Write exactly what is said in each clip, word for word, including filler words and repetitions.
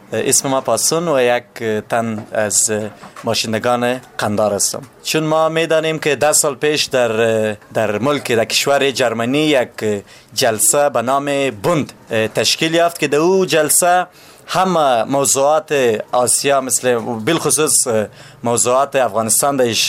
اسم ما پاسون و یک تن از باشندگان قندار هستم. چون ما میدانیم که ده سال پیش در در ملک در کشور جرمنی یک جلسه به نام بوند تشکیل یافت که در او جلسه همه موضوعات آسیا مثل بالخصوص موضوعات افغانستان درش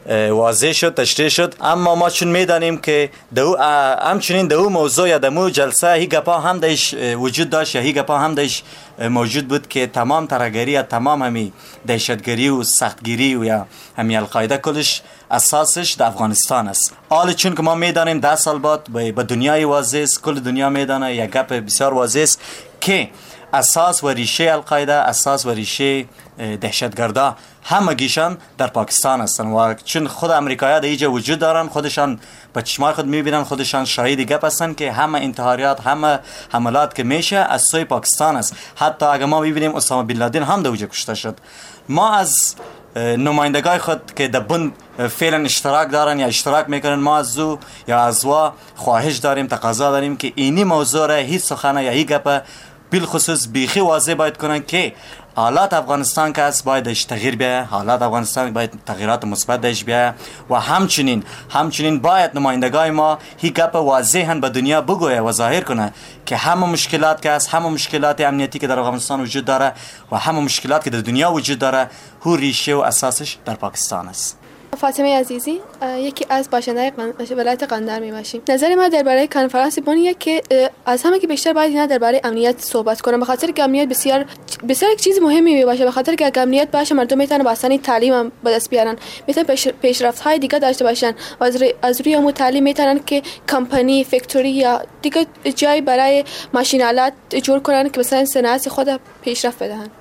واضح شد، تشریح شد. اما ما چون میدانیم که دو همچنین دو موضوع یا دمو جلسه هی گپا هم داش وجود داشت یا هی گپا هم داش موجود بود که تمام ترگری یا تمام همی دهشتگری و سختگیری و یا همی القاعده کلش اساسش در افغانستان است. حالا چون که ما میدانیم ده سال بعد به دنیای واضح است، کل دنیا میدانه یک گپ بسیار واضح است که اساس و ریشه القاعده، اساس و ریشه دهشتگردا همگیشان در پاکستان هستن و چون خود امریکایی‌ها در اینجا وجود دارن، خودشان با چشمای خود میبینن، خودشان شاهد گپ هستن که همه انتحاریات، همه حملات که میشه از سوی پاکستان است. حتی اگر ما ببینیم اسامه بن لادن هم در اونجا کشته شد. ما از نمایندگان خود که در بند فعلا اشتراک دارن یا اشتراک میکنن، ما از او یا از وا خواهش داریم، تقاضا داریم که اینی موضوع را هیچ سخنه یا هیچ گپ بالخصوص بیخی واضح باید کنن که حالات افغانستان که است باید تغییر بیاید، حالات افغانستان باید تغییرات مثبت داشت بیاید و همچنین همچنین باید نمایندگان ما هیچ گپ واضحاً به دنیا بگوید و ظاهر کنه که همه مشکلات که است، همه مشکلات امنیتی که در افغانستان وجود داره و همه مشکلات که در دنیا وجود داره هو ریشه و اساسش در پاکستان است. فاطمه عزیزی، یکی از باشندگان ولایت قندهار میباشیم. نظر ما درباره کنفرانس بونیه که از همه که بیشتر باید اینا درباره امنیت صحبت کنن، به خاطر که امنیت بسیار بسیار یک چیز مهمی میباشه، به خاطر که اگه امنیت باشه مردم میتونن با آسانی تعلیم هم به دست بیارن، میتونن پیش پیشرفت های دیگه داشته باشن و از روی از روی امو تعلیم میتونن که کمپانی، فکتوری یا دیگه جای برای ماشین آلات جور کنن که مثلا صنعت خود پیشرفت بدهن.